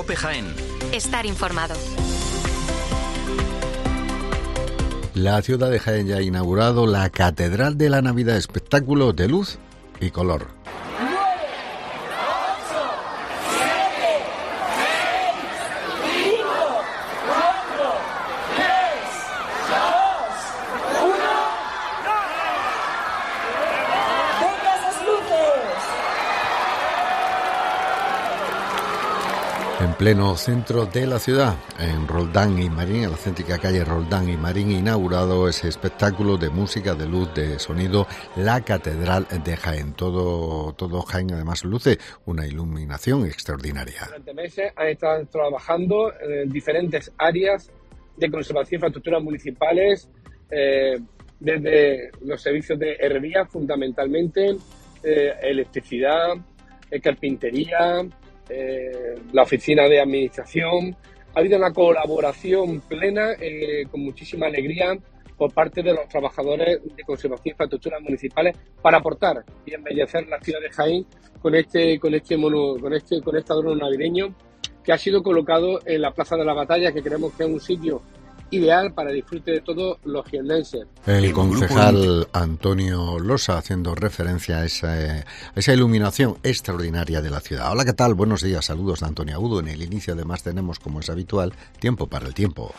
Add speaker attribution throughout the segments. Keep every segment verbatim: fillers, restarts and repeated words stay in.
Speaker 1: COPE Jaén.
Speaker 2: Estar informado.
Speaker 3: La ciudad de Jaén ya ha inaugurado la Catedral de la Navidad, espectáculo de luz y color. En pleno centro de la ciudad, en Roldán y Marín, en la céntrica calle Roldán y Marín, inaugurado ese espectáculo de música, de luz, de sonido, la Catedral de Jaén. Todo, todo Jaén además luce una iluminación extraordinaria.
Speaker 4: Durante meses han estado trabajando en diferentes áreas de conservación e infraestructuras municipales, eh, desde los servicios de herrería fundamentalmente, eh, electricidad, eh, carpintería, Eh, la oficina de administración. Ha habido una colaboración plena, eh, con muchísima alegría por parte de los trabajadores de conservación y infraestructuras municipales para aportar y embellecer la ciudad de Jaén con este con este mono, con este con este adorno navideño que ha sido colocado en la Plaza de la Batalla, que creemos que es un sitio ideal para disfrute de todos los jiennenses.
Speaker 3: El concejal Antonio Losa haciendo referencia a esa, a esa iluminación extraordinaria de la ciudad. Hola, ¿qué tal? Buenos días, saludos de Antonio Agudo. En el inicio además tenemos, como es habitual, tiempo para el tiempo.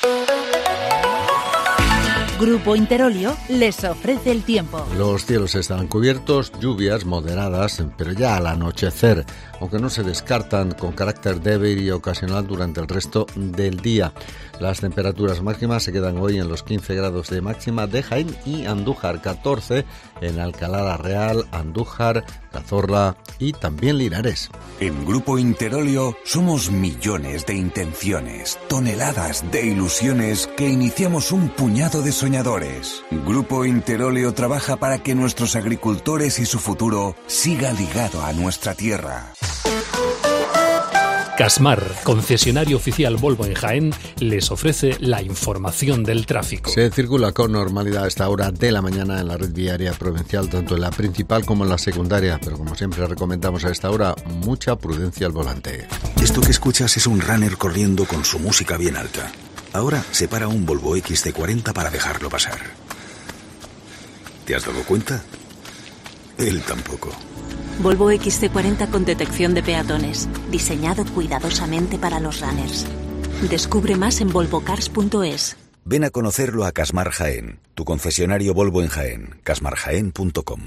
Speaker 5: Grupo Interolio les ofrece el tiempo.
Speaker 3: Los cielos estarán cubiertos, lluvias moderadas, pero ya al anochecer, aunque no se descartan con carácter débil y ocasional durante el resto del día. Las temperaturas máximas se quedan hoy en los quince grados de máxima de Jaén y Andújar, catorce en Alcalá la Real, Andújar, Cazorla y también Linares.
Speaker 6: En Grupo Interolio somos millones de intenciones, toneladas de ilusiones que iniciamos un puñado de soñadores. Grupo Interolio trabaja para que nuestros agricultores y su futuro siga ligado a nuestra tierra.
Speaker 7: Casmar, concesionario oficial Volvo en Jaén, les ofrece la información del tráfico.
Speaker 3: Se circula con normalidad a esta hora de la mañana en la red viaria provincial, tanto en la principal como en la secundaria, pero como siempre recomendamos a esta hora, mucha prudencia al volante.
Speaker 8: Esto que escuchas es un runner corriendo con su música bien alta. Ahora se para un Volvo equis ce cuarenta para dejarlo pasar. ¿Te has dado cuenta? Él tampoco.
Speaker 9: Volvo equis ce cuarenta con detección de peatones, diseñado cuidadosamente para los runners. Descubre más en volvo cars punto es.
Speaker 8: Ven a conocerlo a Casmar Jaén, tu concesionario Volvo en Jaén, casmar jaén punto com.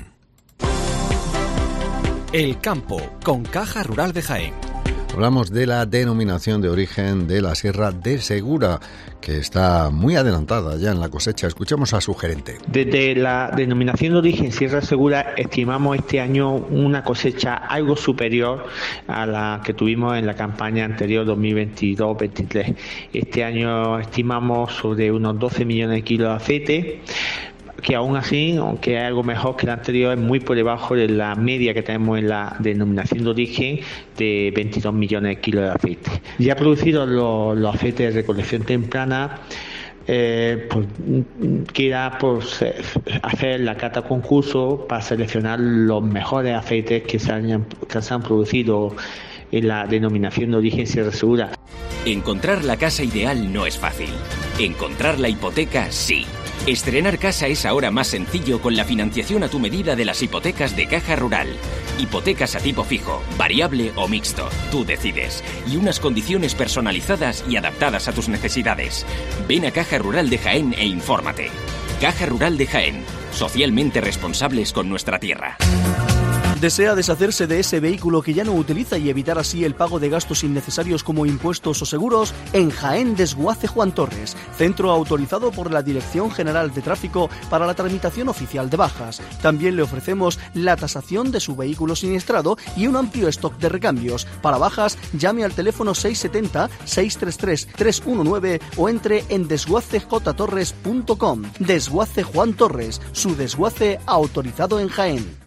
Speaker 1: El campo, con Caja Rural de Jaén.
Speaker 3: Hablamos de la denominación de origen de la Sierra de Segura, que está muy adelantada ya en la cosecha. Escuchemos a su gerente.
Speaker 10: Desde la denominación de origen Sierra Segura estimamos este año una cosecha algo superior a la que tuvimos en la campaña anterior dos mil veintidós veintitrés. Este año estimamos sobre unos doce millones de kilos de aceite, que aún así, aunque es algo mejor que el anterior, es muy por debajo de la media que tenemos en la denominación de origen de veintidós millones de kilos de aceite. Ya producidos los, los aceites de recolección temprana, eh, pues, queda pues, hacer la cata concurso para seleccionar los mejores aceites que se, hayan, que se han producido en la denominación de origen Sierra Segura.
Speaker 11: Encontrar la casa ideal no es fácil. Encontrar la hipoteca, sí. Estrenar casa es ahora más sencillo con la financiación a tu medida de las hipotecas de Caja Rural. Hipotecas a tipo fijo, variable o mixto, tú decides. Y unas condiciones personalizadas y adaptadas a tus necesidades. Ven a Caja Rural de Jaén e infórmate. Caja Rural de Jaén, socialmente responsables con nuestra tierra.
Speaker 12: ¿Desea deshacerse de ese vehículo que ya no utiliza y evitar así el pago de gastos innecesarios como impuestos o seguros? En Jaén Desguace Juan Torres, centro autorizado por la Dirección General de Tráfico para la tramitación oficial de bajas. También le ofrecemos la tasación de su vehículo siniestrado y un amplio stock de recambios. Para bajas, llame al teléfono seis siete cero, seis tres tres, tres uno nueve o entre en desguace j torres punto com. Desguace Juan Torres, su desguace autorizado en Jaén.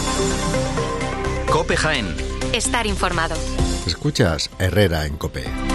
Speaker 1: COPE Jaén.
Speaker 2: Estar informado.
Speaker 3: Escuchas Herrera en COPE.